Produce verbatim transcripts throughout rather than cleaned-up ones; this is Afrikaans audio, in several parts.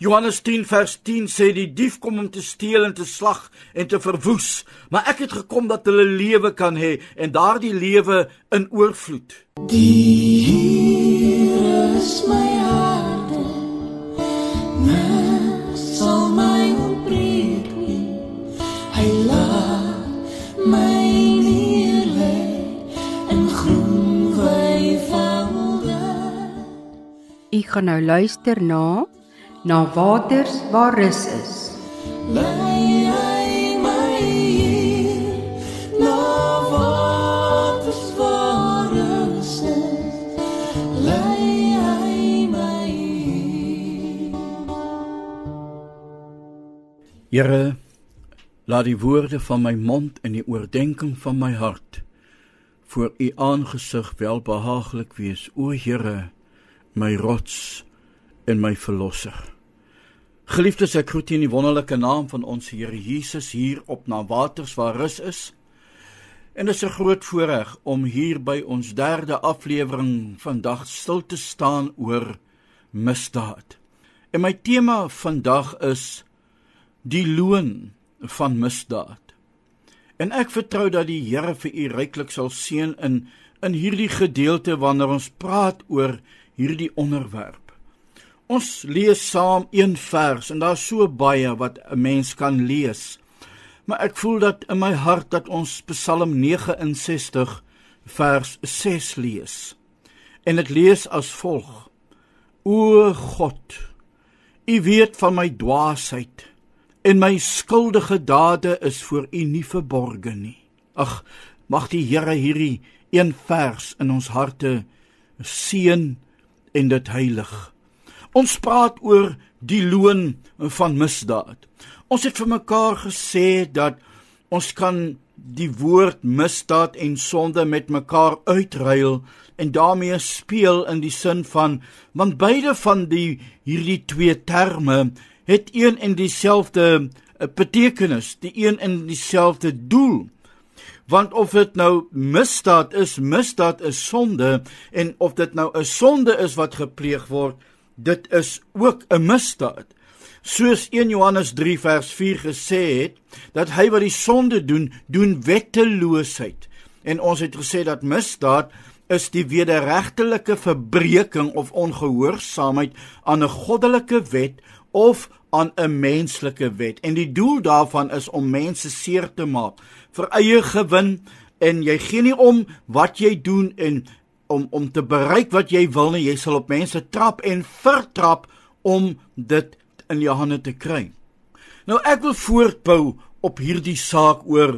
Johannes tien vers tien sê die dief kom om te steel en te slag en te verwoes, maar ek het gekom dat hulle lewe kan hê en daardie lewe in oorvloed. Die Here is my harde, niks sal my ontbreek nie. Hy laat my neerlê in groen weivelde. U gaan nou luister na Na waters waar rus is. Lei hy my hier, na waters waar rus is. Lei hy my hier. Here, laat die woorde van my mond en die oordenking van my hart voor u aangesig welbehaaglik wees, o Here, my rots en my verlosser. Geliefdes, ek groet u in die wonderlike naam van ons Here Jesus hier op Na Waters waar rus is. En dit is 'n groot voorreg om hier by ons derde aflewering vandag stil te staan oor misdaad. En my tema vandag is die loon van misdaad. En ek vertrou dat die Here vir u ryklik sal seën in in hierdie gedeelte wanneer ons praat oor hierdie onderwerp. Ons lees saam een vers en daar is so baie wat 'n mens kan lees. Maar ek voel dat in my hart dat ons Psalm nege en sestig vers ses lees. En dit lees as volg: O God, u weet van my dwaasheid en my skuldige dade is voor u nie verborge nie. Ag, mag die Here hierdie een vers in ons harte seën en dit heilig. Ons praat oor die loon van misdaad. Ons het vir mekaar gesê dat ons kan die woord misdaad en sonde met mekaar uitruil en daarmee speel in die sin van, want beide van die hierdie twee terme het een en dieselfde betekenis, die een en dieselfde doel. Want of dit nou misdaad is, misdaad is sonde, en of dit nou 'n sonde is wat gepleeg word, dit is ook 'n misdaad. Soos een Johannes drie vers vier gesê het, dat hy wat die sonde doen, doen wetteloosheid. En ons het gesê dat misdaad is die wederregtelike verbreeking of ongehoorsaamheid aan 'n goddelike wet of aan 'n menslike wet. En die doel daarvan is om mense seer te maak, vir eie gewin, en jy gee nie om wat jy doen en Om, om te bereik wat jy wil nie, jy sal op mense trap en vertrap om dit in jou hande te kry. Nou ek wil voortbou op hierdie saak oor,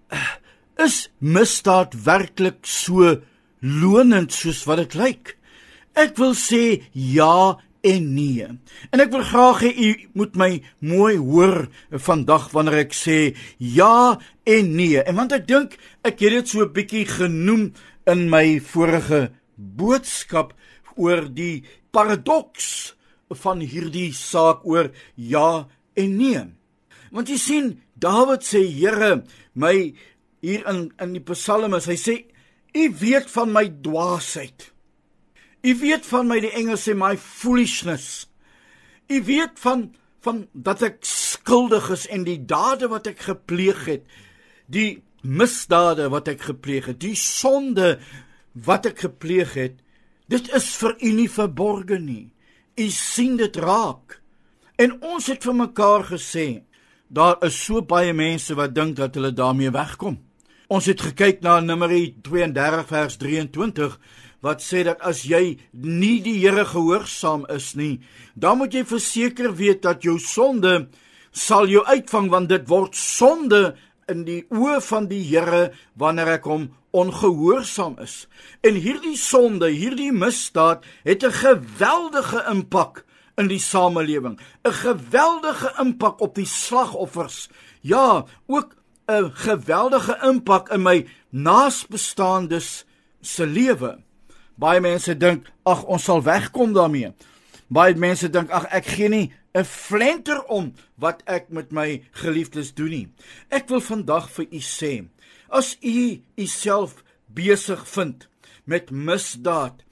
is misdaad werklik so lonend soos wat dit lyk? Ek wil sê ja en nee. En ek wil graag hê u moet my mooi hoor vandag wanneer ek sê ja en nee. En want ek dink ek het dit so 'n bietjie genoem in my vorige boodskap oor die paradoks van hierdie saak oor ja en nee. Want jy sien, Dawid sê, Here, my hier in, in die psalmes, hy sê, u weet van my dwaasheid. U weet van my, die Engels sê, my foolishness. U weet van, van dat ek skuldig is en die dade wat ek gepleeg het, die misdade wat ek gepleeg het, die sonde wat ek gepleeg het, dit is vir u nie verborge nie. U sien dit raak. En ons het vir mekaar gesê, daar is so baie mense wat dink dat hulle daarmee wegkom. Ons het gekyk na Numeri twee en dertig vers drieëntwintig, wat sê dat as jy nie die Here gehoorsaam is nie, dan moet jy verseker weet dat jou sonde sal jou uitvang, want dit word sonde in die oë van die Here wanneer ek hom ongehoorsaam is. En hierdie sonde, hierdie misdaad het 'n geweldige impak in die samelewing, 'n geweldige impak op die slagoffers. Ja, ook 'n geweldige impak in my naasbestaandes se lewe. Baie mense dink, ag, ons sal wegkom daarmee. Baie mense dink, ag, ek gee nie 'n flenter om wat ek met my geliefdes doen nie. Ek wil vandag vir u sê, as u uself besig vind met misdaad,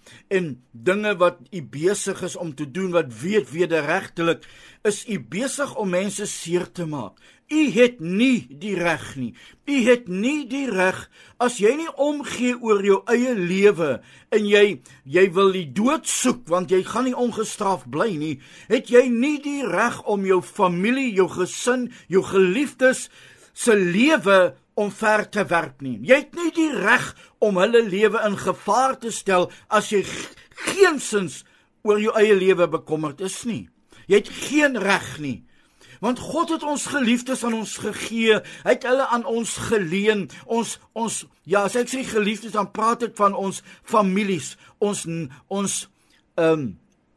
en dinge wat u besig is om te doen, wat weet wederregtelik, is u besig om mense seer te maak. U het nie die reg nie. U het nie die reg, as jy nie omgee oor jou eie lewe, en jy, jy wil die dood soek, want jy gaan nie ongestraf bly nie, het jy nie die reg om jou familie, jou gesin, jou geliefdes, se lewe omver te werp nie. Jy het nie die reg om hulle lewe in gevaar te stel, as jy geensins oor jou eie lewe bekommerd is nie. Jy het geen reg nie. Want God het ons geliefdes aan ons gegee, hy het hulle aan ons geleen, ons, ons, ja, as ek sê geliefdes, dan praat ek van ons families, ons, ons, um,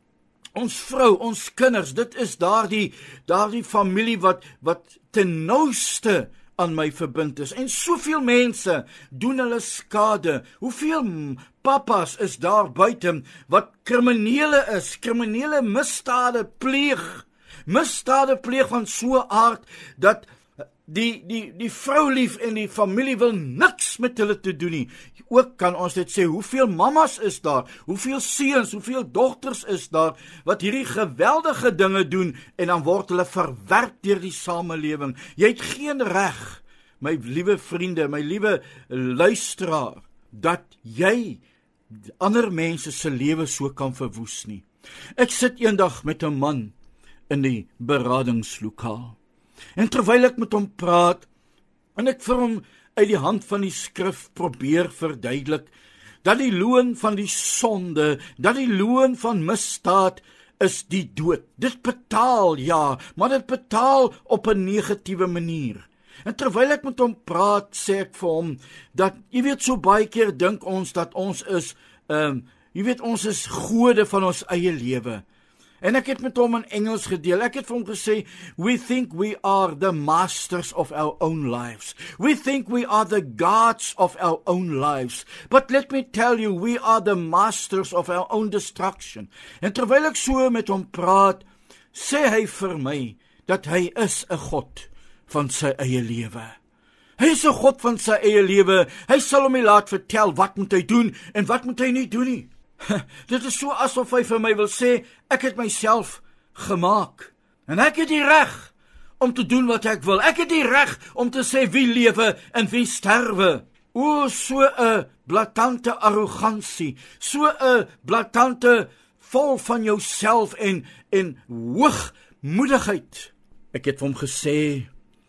ons vrou, ons kinders, dit is daardie, daardie familie wat, wat ten nouste aan my verbind is, en soveel mense doen hulle skade, hoeveel papas is daar buiten, wat kriminele is, kriminele misdade pleeg, misdade pleeg van so aard, dat die, die, die vroulief en die familie wil niks met hulle te doen nie. Ook kan ons dit sê, hoeveel mamas is daar, hoeveel seuns, hoeveel dogters is daar, wat hierdie geweldige dinge doen, en dan word hulle verwerp deur die samelewing. Jy het geen reg, my liewe vriende, my liewe luisteraar, dat jy ander mense se lewe so kan verwoes nie. Ek sit eendag met 'n man in die beradingslokaal, en terwyl ek met hom praat, en ek vir hom uit die hand van die skrif probeer verduidelik, dat die loon van die sonde, dat die loon van misdaad is die dood. Dit betaal, ja, maar dit betaal op 'n negatiewe manier. En terwyl ek met hom praat, sê ek vir hom, dat, jy weet, so baie keer dink ons, dat ons is, um, jy weet, ons is gode van ons eie lewe. En ek het met hom in Engels gedeel, ek het vir hom gesê, we think we are the masters of our own lives. We think we are the gods of our own lives. But let me tell you, we are the masters of our own destruction. En terwyl ek so met hom praat, sê hy vir my, dat hy is 'n God van sy eie lewe. Hy is 'n God van sy eie lewe, hy sal hom nie laat vertel, wat moet hy doen, en wat moet hy nie doen nie. Dit is so asof hy vir my wil sê, ek het myself gemaak, en ek het die reg om te doen wat ek wil, ek het die reg om te sê wie lewe en wie sterwe. O, so 'n blaatante arrogansie, so 'n blaatante vol van jouself en, en hoogmoedigheid. Ek het vir hom gesê,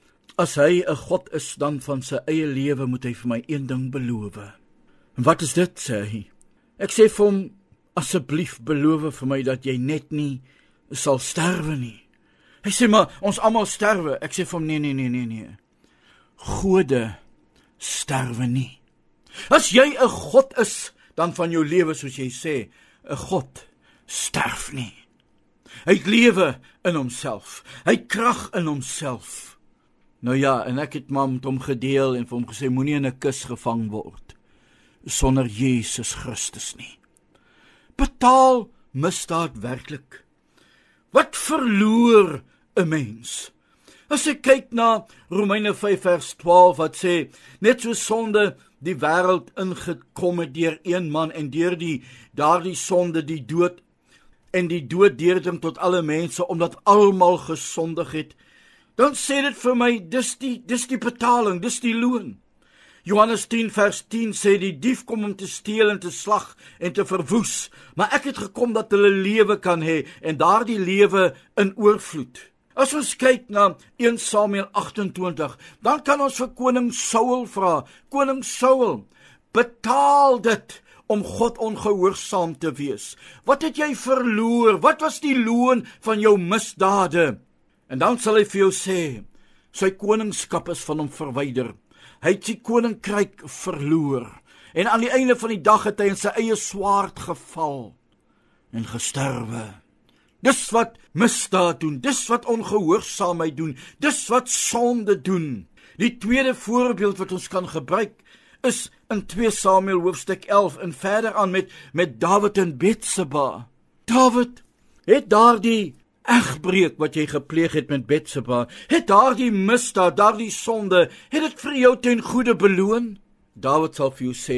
as hy 'n God is dan van sy eie lewe, moet hy vir my een ding beloof. En wat is dit, sê hy? Ek sê vir hom, asseblief beloof vir my dat jy net nie sal sterwe nie. Hy sê, maar ons almal sterwe. Ek sê vir hom, nee, nee, nee, nee, nee. Gode sterwe nie. As jy 'n God is, dan van jou lewe, soos jy sê, 'n God sterf nie. Hy het lewe in homself. Hy het krag in homself. Nou ja, en ek het maar met hom gedeel en vir hom gesê, moenie in 'n kus gevang word sonder Jesus Christus nie. Betaal misdaad werklik? Wat verloor 'n mens? As ek kyk na Romeine vyf vers twaalf wat sê, net so sonde die wêreld ingekom het deur een man en deur die daardie sonde die dood en die dood deurdring tot alle mense omdat almal gesondig het, dan sê dit vir my, dis die, dis die betaling, dis die loon. Johannes tien vers tien sê, die dief kom om te steel en te slag en te verwoes, maar ek het gekom dat hulle lewe kan hê, en daardie lewe in oorvloed. As ons kyk na een Samuel agt en twintig, dan kan ons vir koning Saul vra, koning Saul, betaal dit om God ongehoorsaam te wees? Wat het jy verloor? Wat was die loon van jou misdade? En dan sal hy vir jou sê, sy koningskap is van hom verwyder. Hy het sy koninkryk verloor, en aan die einde van die dag het hy in sy eie swaard geval en gesterwe. Dis wat misdaad doen, dis wat ongehoorsaamheid doen, dis wat sonde doen. Die tweede voorbeeld wat ons kan gebruik, is in twee Samuel hoofstuk elf, en verder aan met, met Dawid en Betseba. Dawid het daardie egbreek wat jy gepleeg het met Betseba, het daardie misdaad, daardie sonde, het dit vir jou ten goeie beloon? Dawid sal vir jou sê,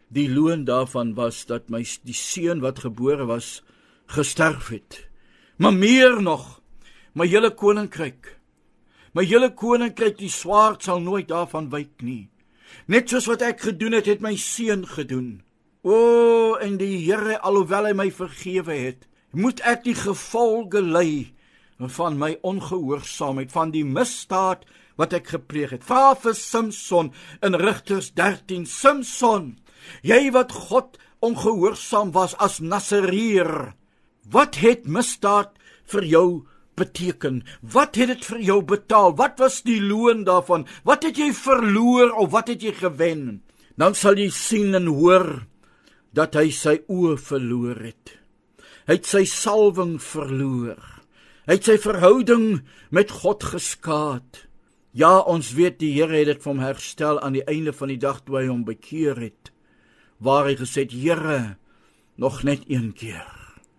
Die loon daarvan was dat my die seun wat gebore was, gesterf het. Maar meer nog, my hele koninkryk, my hele koninkryk, die swaard sal nooit daarvan wyk nie. Net soos wat ek gedoen het, het my seun gedoen. O, en die Here, alhoewel hy my vergewe het, moet ek die gevolge ly van my ongehoorsaamheid, van die misdaad wat ek gepleeg het. Vra vir Samson in Rigters dertien, Samson, jy wat God ongehoorsaam was as Nasareer, wat het misdaad vir jou beteken? Wat het dit vir jou betaal? Wat was die loon daarvan? Wat het jy verloor of wat het jy gewen? Dan sal jy sien en hoor dat hy sy oë verloor het. Hy het sy salwing verloor. Hy het sy verhouding met God geskaad. Ja, ons weet die Here het dit vir hom herstel aan die einde van die dag toe hy hom bekeer het, waar hy gesê het, Here, nog net een keer.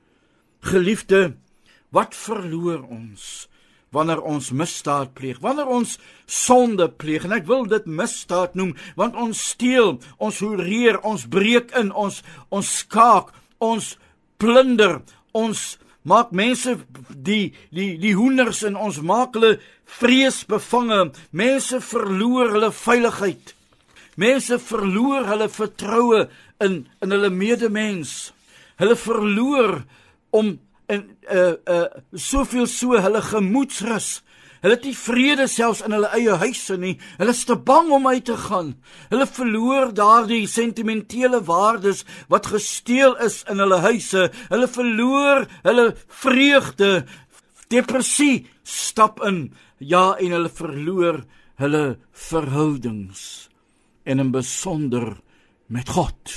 Geliefde, wat verloor ons wanneer ons misdaad pleeg, wanneer ons sonde pleeg, en ek wil dit misdaad noem, want ons steel, ons hoereer, ons breek in, ons, ons skaak, ons plunder, ons maak mense die, die, die hoenders en ons maak hulle vreesbevange, mense verloor hulle veiligheid, mense verloor hulle vertroue in, in hulle medemens, hulle verloor om en uh, uh, soveel so hulle gemoedsrus. Hulle het nie vrede selfs in hulle eie huise nie. Hulle is te bang om uit te gaan. Hulle verloor daardie sentimentele waardes wat gesteel is in hulle huise. Hulle verloor hulle vreugde. Depressie stap in. Ja, en hulle verloor hulle verhoudings. En in besonder met God.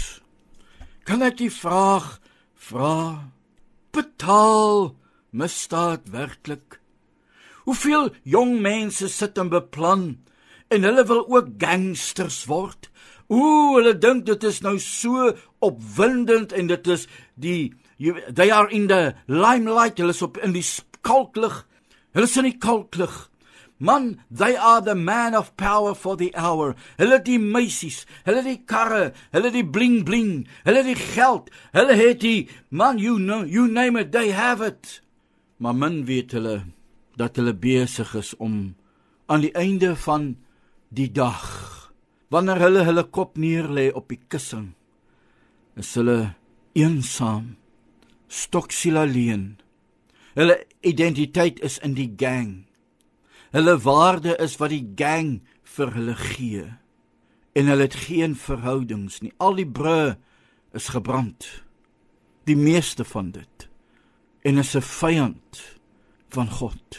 Kan ek die vraag vra? Betaal misdaad werklik? Hoeveel jong mense sit en beplan, en hulle wil ook gangsters word? Oeh, hulle dink dit is nou so opwindend, en dit is die, they are in the limelight, hulle is op in die kalklig, hulle is in die kalklig. Man, they are the man of power for the hour. Hulle die meisies, hulle die karre, hulle die bling bling, hulle die geld, hulle het die, man, you know, you name it, they have it. Maar min weet hulle, dat hulle besig is om aan die einde van die dag, wanneer hulle hulle kop neerlê op die kussing, is hulle eensaam, stoksiel alleen. Hulle identiteit is in die gang. Hulle waarde is wat die gang vir hulle gee. En hulle het geen verhoudings nie. Al die brûe is gebrand. Die meeste van dit. En is 'n vyand van God.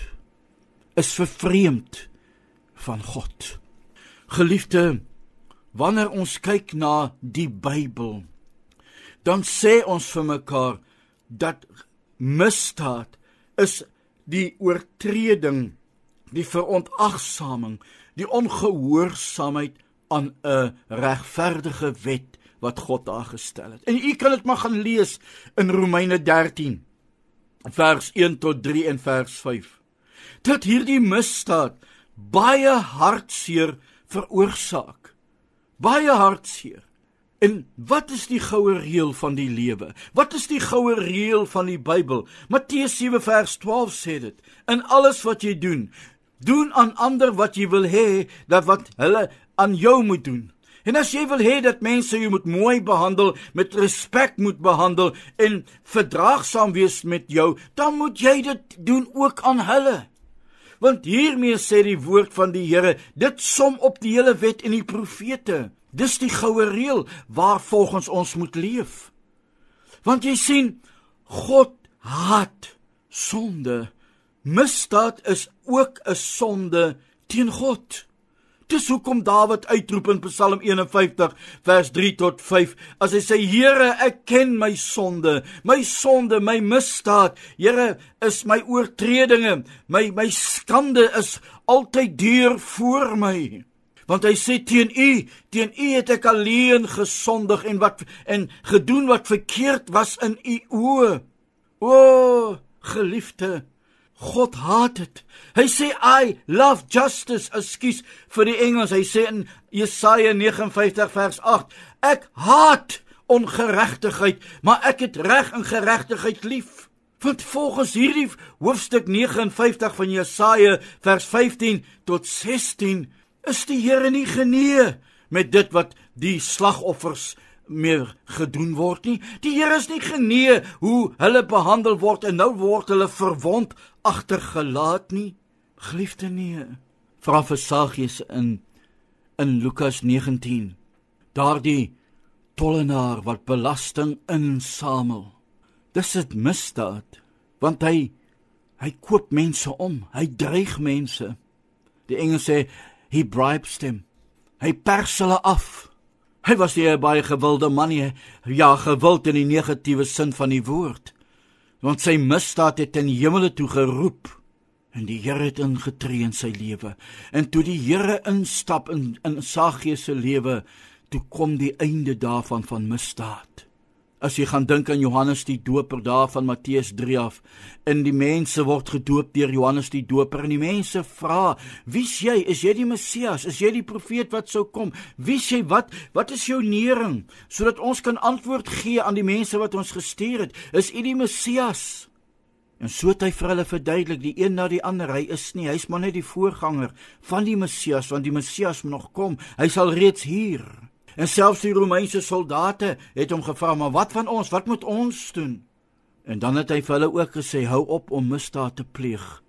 Is vervreemd van God. Geliefde, wanneer ons kyk na die Bybel, dan sê ons vir mekaar dat misdaad is die oortreding, die verontagsaming, die ongehoorsaamheid aan 'n regverdige wet wat God daar gestel het. En u kan dit maar gaan lees in Romeine dertien, vers een tot drie en vers vyf. Dat hierdie misdaad baie hartseer veroorsaak. Baie hartseer. En wat is die goue reël van die lewe? Wat is die goue reël van die Bybel? Matteus sewe vers twaalf sê dit. In alles wat jy doen, doen aan ander wat jy wil hê, dat wat hulle aan jou moet doen. En as jy wil hê dat mense jou moet mooi behandel, met respek moet behandel, en verdraagsaam wees met jou, dan moet jy dit doen ook aan hulle. Want hiermee sê die woord van die Here, dit som op die hele wet en die profete. Dis die goue reël waar volgens ons moet leef. Want jy sien, God haat sonde. Misdaad is ook 'n sonde teen God. Dis hoekom Dawid uitroep in Psalm een en vyftig vers drie tot vyf, as hy sê, Here, ek ken my sonde, my sonde, my misdaad, Here, is my oortredinge, my, my skande is altyd deur voor my. Want hy sê, teen u, teen u het ek alleen gesondig en, wat, en gedoen wat verkeerd was in u oë. O, geliefde, God haat dit. Hy sê, I love justice, ekskuus vir die Engels, hy sê in Jesaja nege en vyftig vers agt, ek haat ongeregtigheid, maar ek het reg en geregtigheid lief. Want volgens hierdie hoofstuk nege en vyftig van Jesaja vers vyftien tot sestien, is die Here nie genee met dit wat die slagoffers meer gedoen word nie. Die Here is nie genee hoe hulle behandel word en nou word hulle verwond agtergelaat nie. Geliefde nee, vra vir Sagius in, in Lukas negentien, daardie tollenaar wat belasting insamel. Dis 'n misdaad, want hy, hy koop mense om, hy dreig mense. Die Engels sê, he bribes them, hy pers hulle af. Hy was nie 'n baie gewilde man nie, ja, gewild in die negatiewe sin van die woord, want sy misdaad het in die hemele toe geroep, en die Here het ingetree in sy lewe, en toe die Here instap in, in Sagius se lewe, toe kom die einde daarvan van misdaad. As jy gaan dink aan Johannes die Doper daar van Matteus drie af, en die mense word gedoop deur Johannes die Doper, en die mense vra, wie's jy? Is jy die Messias? Is jy die profeet wat sou kom? Wie's jy? Wat, wat is jou nering? Sodat ons kan antwoord gee aan die mense wat ons gestuur het. Is u die Messias? En so het hy vir hulle verduidelik, die een na die ander, hy is nie, hy is maar net die voorganger van die Messias, want die Messias moet nog kom, hy sal reeds hier. En selfs die Romeinse soldate het hom gevra, maar wat van ons, wat moet ons doen? En dan het hy vir hulle ook gesê, hou op om misdaad te pleeg.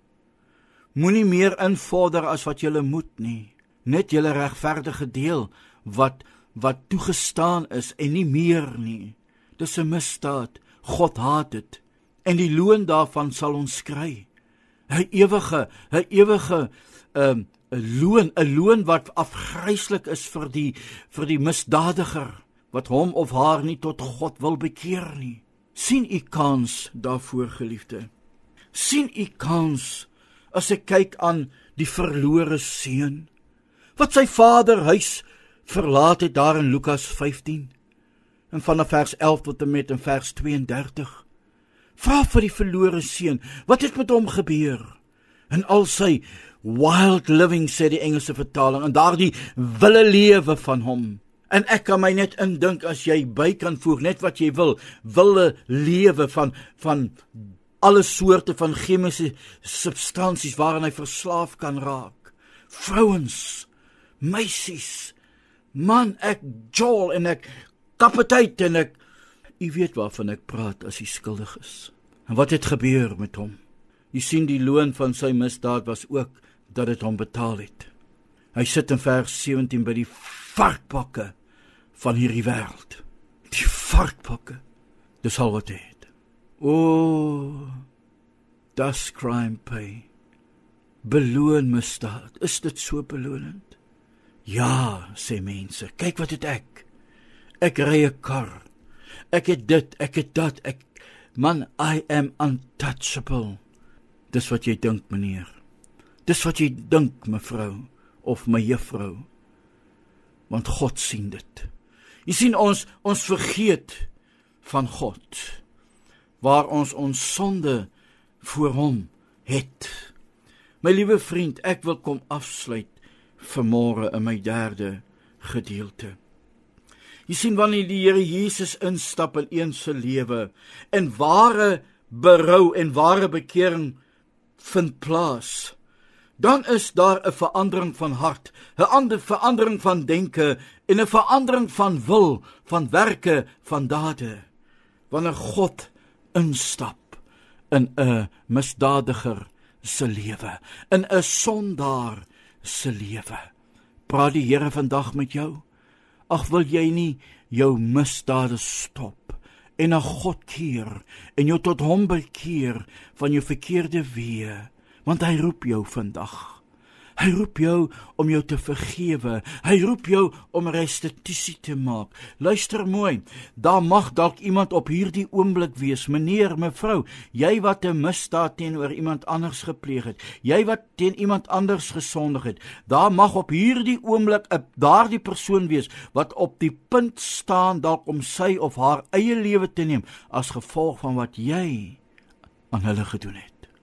Moenie meer invorder as wat julle moet nie, net julle regverdige deel, wat, wat toegestaan is, en nie meer nie. Dis 'n misdaad, God haat dit, en die loon daarvan sal ons kry. 'n ewige, 'n ewige, um, 'n loon, 'n loon wat afgryslik is vir die, vir die misdadiger, wat hom of haar nie tot God wil bekeer nie. Sien u kans daarvoor, geliefde? Sien u kans, as ek kyk aan die verlore seun, wat sy vader huis verlaat het daar in Lukas vyftien, en vanaf vers elf tot en met in vers twee en dertig, vra vir die verlore seun, wat het met hom gebeur? En al sy wild living, sê die Engelse vertaling, en daardie wille lewe van hom. En ek kan my net indink, as jy by kan voeg, net wat jy wil, wille lewe van, van alle soorte van chemiese substansies waaraan hy verslaaf kan raak. Vrouens, meisies, man, ek jol en ek kapiteit en ek, jy weet waarvan ek praat as hy skuldig is. En wat het gebeur met hom? Jy sien, die loon van sy misdaad was ook dat het hom betaal het. Hy sit in vers sewentien by die varkbakke van hierdie wêreld. Die varkbakke, dis al wat hy het. O, das crime pay. Beloon misdaad, is dit so belonend? Ja, sê mense, kyk wat het ek. Ek ry 'n kar. Ek het dit, ek het dat, ek, man, I am untouchable. Dis wat jy dink, meneer. Dis wat jy dink, mevrou, of my juffrou. Want God sien dit. Jy sien, ons, ons vergeet van God, waar ons ons sonde voor hom het. My liewe vriend, ek wil kom afsluit vanmôre in my derde gedeelte. Jy sien, wanneer die Here Jesus instap in een se lewe, en ware berou en ware bekering vind plaas, dan is daar 'n verandering van hart, 'n ander verandering van denke, en 'n verandering van wil, van werke, van dade. Wanneer God instap in 'n misdadiger se lewe, in 'n sondaar se lewe. Praat die Here vandag met jou? Ag, wil jy nie jou misdade stop en na God keer en jou tot hom bekeer van jou verkeerde weë, want hy roep jou vandag. Hy roep jou om jou te vergewe. Hy roep jou om restituisie te maak. Luister mooi, daar mag dalk iemand op hierdie oomblik wees, meneer, mevrou, jy wat 'n misdaad teenoor iemand anders gepleeg het, jy wat teen iemand anders gesondig het, daar mag op hierdie oomblik 'n daardie persoon wees wat op die punt staan dalk om sy of haar eie lewe te neem as gevolg van wat jy aan hulle gedoen het.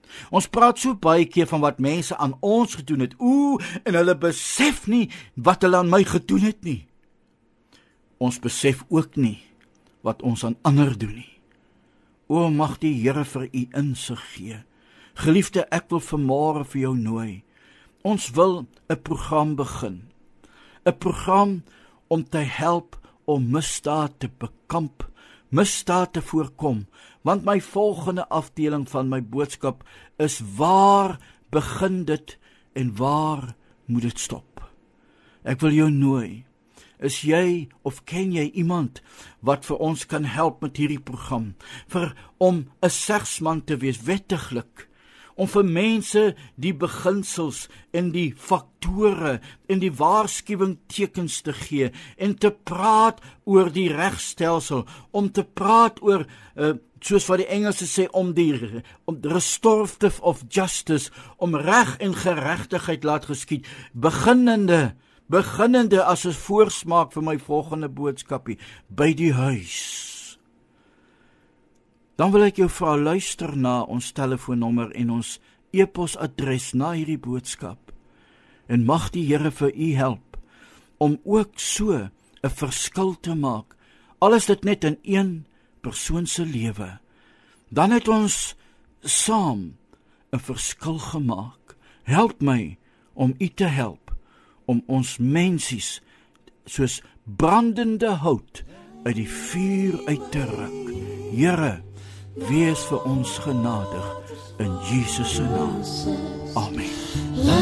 Ons praat so baie keer van wat mense aan ons gedoen het, oe, en hulle besef nie wat hulle aan my gedoen het nie. Ons besef ook nie wat ons aan ander doen nie. O, mag die Here vir u insig gee. Geliefde, ek wil vanmôre vir jou nooi. Ons wil 'n program begin. 'n Program om te help om misdaad te bekamp, misdaad te voorkom, want my volgende afdeling van my boodskap is: waar begin dit en waar moet dit stop? Ek wil jou nooi. Is jy of ken jy iemand wat vir ons kan help met hierdie program, vir om 'n segsman te wees wettiglik, om vir mense die beginsels en die faktore en die waarskuwingstekens te gee en te praat oor die regstelsel, om te praat oor uh, soos wat die Engelse sê, om die om restorative of justice, om reg en geregtigheid laat geskied, beginnende beginnende as 'n voorsmaak vir my volgende boodskapie, by die huis. Dan wil ek jou vra, luister na ons telefoonnommer en ons e-posadres na hierdie boodskap, en mag die Here vir u help om ook so 'n verskil te maak, al is dit net in een persoon se lewe. Dan het ons saam 'n verskil gemaak. Help my om u te help, om ons mensies soos brandende hout uit die vuur uit te ruk. Here, wees vir ons genadig in Jesus se naam. Amen.